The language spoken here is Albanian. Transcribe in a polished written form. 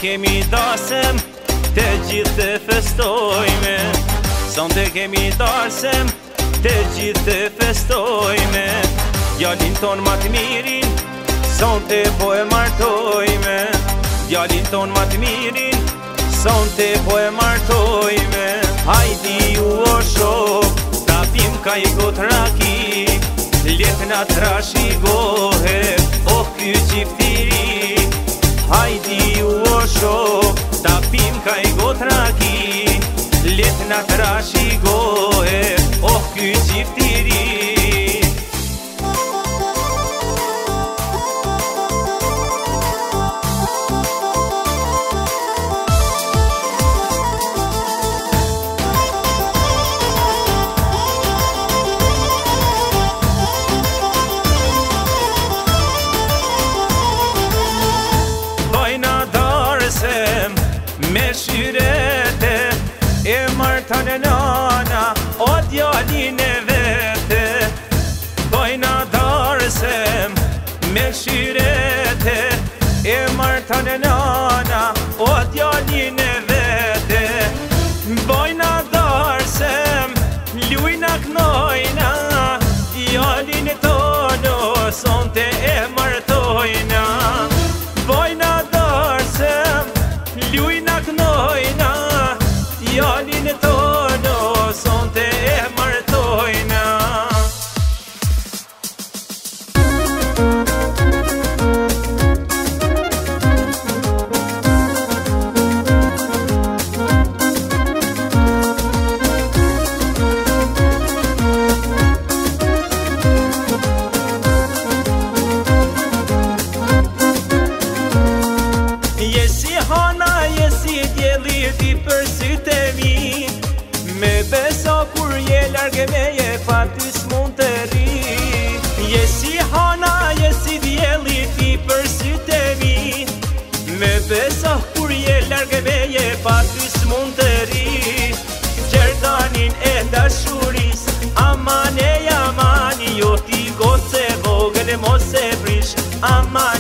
kemi dasëm, të gjithë të festojme. Sonte kemi dasëm, të gjithë të festojme. Djalin ton ma të mirin, sonte po e martojme. Djalin ton ma të mirin, sonte po e martojme. Hajdi ju o shok, ta pim ka i got raki, let na trashigohe, oh ky qiftiri. Hajdi ju o shok, ta pim ka i got raki, let na trashigohe, oh ky qiftiri. Me shyrete e martan e nana, o djalin e vete. Bojna darsem me shyrete e martan e nana, o djalin e vete. Bojna darsem lujna knojna, djalin e tono sonte e martojna. Bojna darsem lujna knojna, djalin e tono sonte e martojna. Jesi hana, jesi djeli ti për sytë e mi, me beso kur je largë meje pa ty s'mund të ri. Jesi hana, jesi djeli ti për sytë e mi, me beso kur je largë meje pa ty s'mund të ri. Gjerdanin e dashuris, aman e amani, jo ti goce vogël mos e prish, aman